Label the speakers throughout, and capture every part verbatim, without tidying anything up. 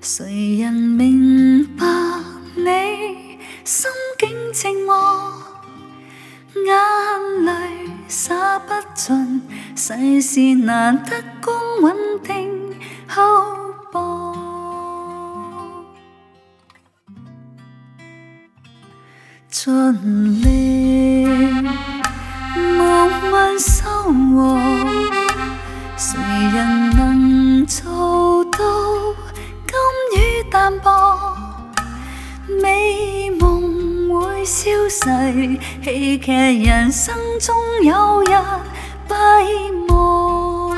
Speaker 1: 谁人明白你心境寂寞？眼泪洒不尽，世事难得光稳定厚薄。尽力忙问收获，谁人能做到甘与淡薄？美梦会消逝，戏剧人生终有日闭幕。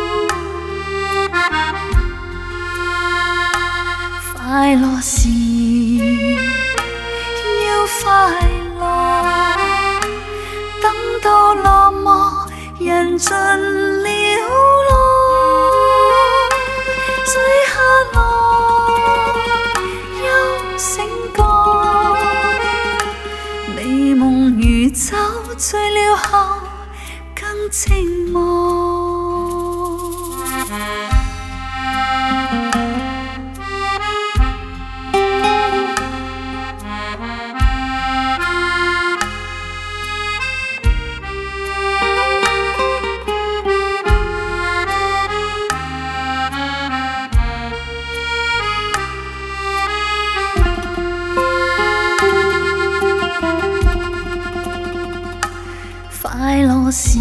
Speaker 1: 快乐时要快乐，等到落寞，人尽了路，醉下来又醒觉，美梦如酒，醉了后更寂寞。快乐时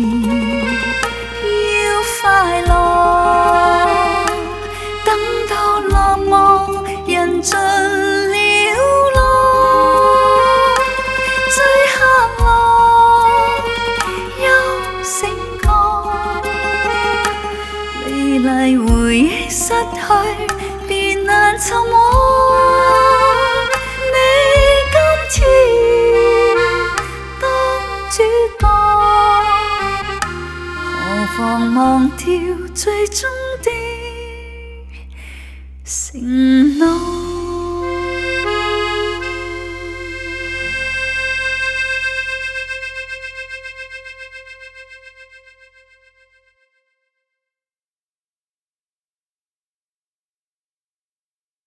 Speaker 1: 要快乐，等到落寞，人尽了路，醉下来又醒觉，美丽回忆失去，便难寻获。你今天主角，何妨忘掉最终的承